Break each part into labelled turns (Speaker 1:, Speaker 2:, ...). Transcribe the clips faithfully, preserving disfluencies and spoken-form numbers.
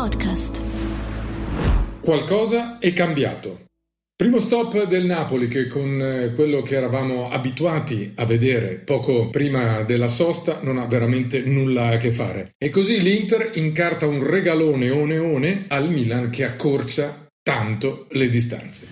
Speaker 1: Podcast.
Speaker 2: Qualcosa è cambiato. Primo stop del Napoli che con quello che eravamo abituati a vedere poco prima della sosta non ha veramente nulla a che fare. E così l'Inter incarta un regalone one one al Milan che accorcia tanto le distanze.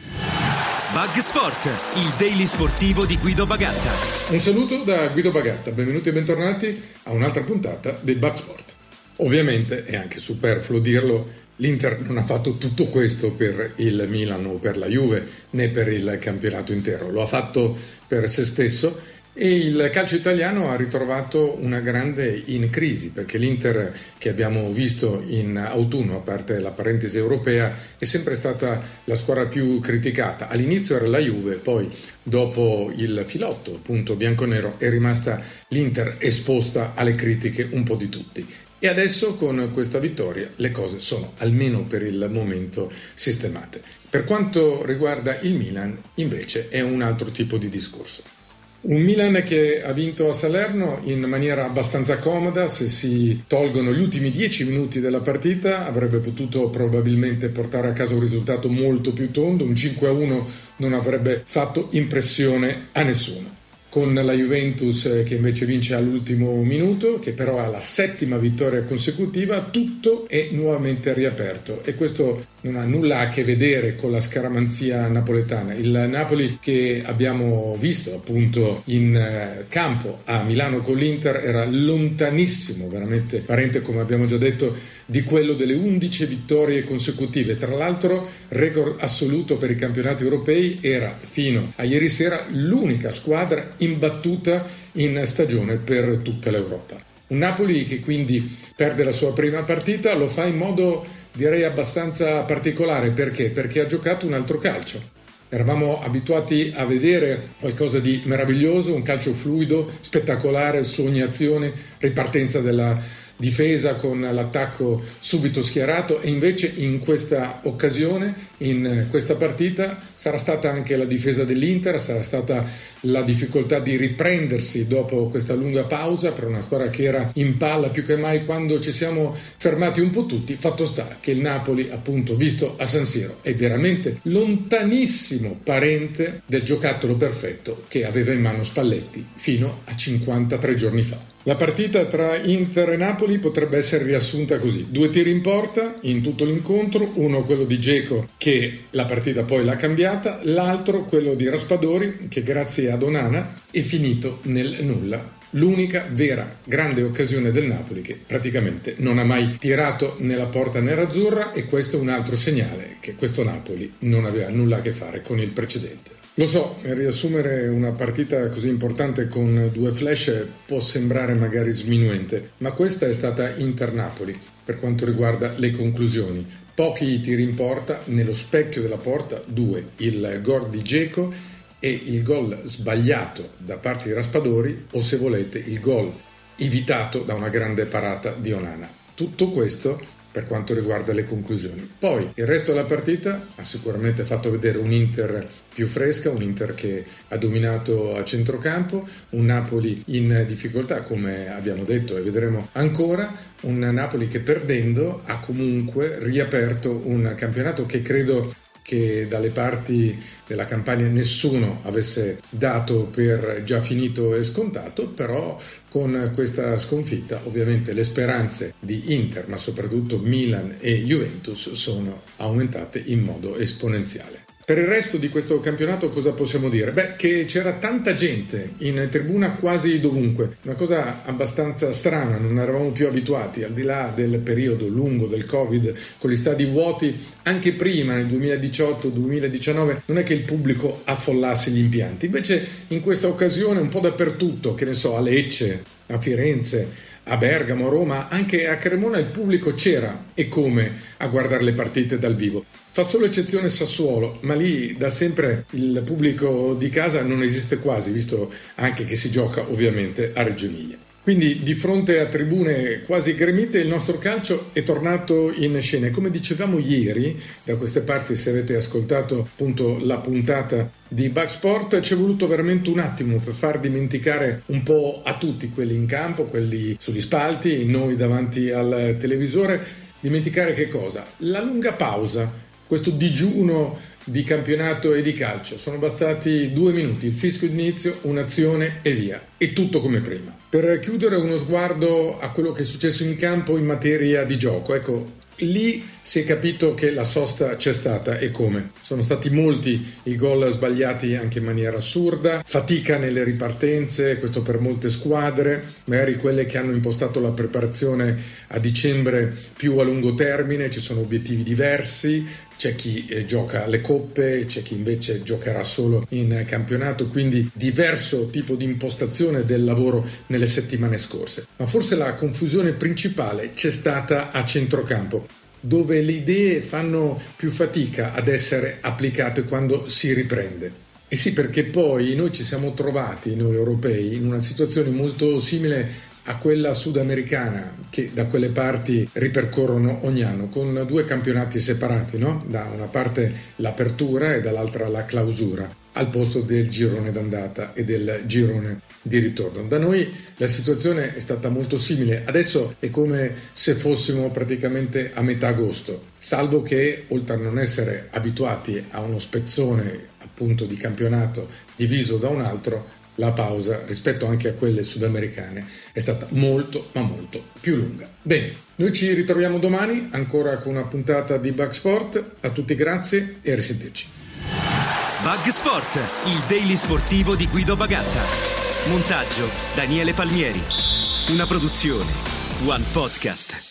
Speaker 3: Bug Sport, il daily sportivo di Guido Bagatta.
Speaker 2: Un saluto da Guido Bagatta, benvenuti e bentornati a un'altra puntata del Bug Sport. Ovviamente, è anche superfluo dirlo, l'Inter non ha fatto tutto questo per il Milan o per la Juve, né per il campionato intero. Lo ha fatto per se stesso e il calcio italiano ha ritrovato una grande in crisi, perché l'Inter che abbiamo visto in autunno, a parte la parentesi europea, è sempre stata la squadra più criticata. All'inizio era la Juve, poi dopo il filotto appunto bianconero è rimasta l'Inter esposta alle critiche un po' di tutti. E adesso con questa vittoria le cose sono, almeno per il momento, sistemate. Per quanto riguarda il Milan, invece, è un altro tipo di discorso. Un Milan che ha vinto a Salerno in maniera abbastanza comoda. Se si tolgono gli ultimi dieci minuti della partita avrebbe potuto probabilmente portare a casa un risultato molto più tondo. Un cinque a uno non avrebbe fatto impressione a nessuno. Con la Juventus che invece vince all'ultimo minuto, che però ha la settima vittoria consecutiva, tutto è nuovamente riaperto e questo non ha nulla a che vedere con la scaramanzia napoletana. Il Napoli che abbiamo visto appunto in campo a Milano con l'Inter era lontanissimo, veramente parente, come abbiamo già detto, di quello delle undici vittorie consecutive. Tra l'altro record assoluto per i campionati europei, era fino a ieri sera l'unica squadra imbattuta in stagione per tutta l'Europa. Un Napoli che quindi perde la sua prima partita, lo fa in modo direi abbastanza particolare. Perché? Perché ha giocato un altro calcio. Eravamo abituati a vedere qualcosa di meraviglioso, un calcio fluido, spettacolare, su ogni azione, ripartenza della difesa con l'attacco subito schierato, e invece in questa occasione, in questa partita, sarà stata anche la difesa dell'Inter, sarà stata la difficoltà di riprendersi dopo questa lunga pausa per una squadra che era in palla più che mai quando ci siamo fermati un po' tutti. Fatto sta che il Napoli, appunto, visto a San Siro, è veramente lontanissimo parente del giocattolo perfetto che aveva in mano Spalletti fino a cinquantatré giorni fa. La partita tra Inter e Napoli potrebbe essere riassunta così: due tiri in porta in tutto l'incontro, uno quello di Dzeko che la partita poi l'ha cambiata, l'altro quello di Raspadori che grazie ad Onana è finito nel nulla. L'unica vera grande occasione del Napoli che praticamente non ha mai tirato nella porta nerazzurra, e questo è un altro segnale che questo Napoli non aveva nulla a che fare con il precedente. Lo so, riassumere una partita così importante con due flash può sembrare magari sminuente, ma questa è stata Inter-Napoli per quanto riguarda le conclusioni. Pochi tiri in porta, nello specchio della porta due, il gol di Dzeko e il gol sbagliato da parte di Raspadori, o se volete il gol evitato da una grande parata di Onana. Tutto questo per quanto riguarda le conclusioni. Poi il resto della partita ha sicuramente fatto vedere un Inter più fresca, un Inter che ha dominato a centrocampo, un Napoli in difficoltà come abbiamo detto e vedremo ancora, un Napoli che perdendo ha comunque riaperto un campionato che credo che dalle parti della Campania nessuno avesse dato per già finito e scontato, però con questa sconfitta ovviamente le speranze di Inter, ma soprattutto Milan e Juventus, sono aumentate in modo esponenziale. Per il resto di questo campionato cosa possiamo dire? Beh, che c'era tanta gente in tribuna quasi dovunque, una cosa abbastanza strana, non eravamo più abituati, al di là del periodo lungo del Covid, con gli stadi vuoti, anche prima nel duemiladiciotto duemiladiciannove non è che il pubblico affollasse gli impianti, invece in questa occasione un po' dappertutto, che ne so, a Lecce, a Firenze, a Bergamo, a Roma, anche a Cremona il pubblico c'era, e come, a guardare le partite dal vivo. Fa solo eccezione Sassuolo, ma lì da sempre il pubblico di casa non esiste quasi, visto anche che si gioca ovviamente a Reggio Emilia. Quindi di fronte a tribune quasi gremite il nostro calcio è tornato in scena. E come dicevamo ieri, da queste parti, se avete ascoltato appunto la puntata di Bug Sport, ci è voluto veramente un attimo per far dimenticare un po' a tutti, quelli in campo, quelli sugli spalti, noi davanti al televisore, dimenticare che cosa? La lunga pausa, questo digiuno di campionato e di calcio. Sono bastati due minuti, il fischio d'inizio, un'azione e via. E tutto come prima. Per chiudere, uno sguardo a quello che è successo in campo in materia di gioco. Ecco, lì si è capito che la sosta c'è stata e come. Sono stati molti i gol sbagliati anche in maniera assurda, fatica nelle ripartenze, questo per molte squadre, magari quelle che hanno impostato la preparazione a dicembre più a lungo termine, ci sono obiettivi diversi, c'è chi eh, gioca alle coppe, c'è chi invece giocherà solo in campionato, quindi diverso tipo di impostazione del lavoro nelle settimane scorse. Ma forse la confusione principale c'è stata a centrocampo, dove le idee fanno più fatica ad essere applicate quando si riprende. E sì, perché poi noi ci siamo trovati, noi europei, in una situazione molto simile a quella sudamericana che da quelle parti ripercorrono ogni anno, con due campionati separati, no? Da una parte l'apertura e dall'altra la clausura, al posto del girone d'andata e del girone di ritorno. Da noi la situazione è stata molto simile, adesso è come se fossimo praticamente a metà agosto, salvo che oltre a non essere abituati a uno spezzone appunto di campionato diviso da un altro, la pausa rispetto anche a quelle sudamericane è stata molto ma molto più lunga. Bene, noi ci ritroviamo domani ancora con una puntata di Bug Sport. A tutti grazie e a risentirci.
Speaker 3: Bug Sport, il daily sportivo di Guido Bagatta. Montaggio Daniele Palmieri. Una produzione One Podcast.